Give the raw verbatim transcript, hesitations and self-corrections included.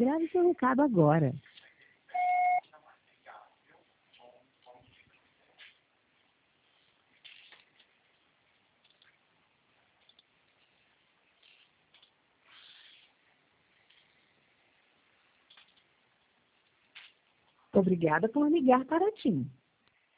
Grave seu recado agora. Obrigada por ligar para a TIM.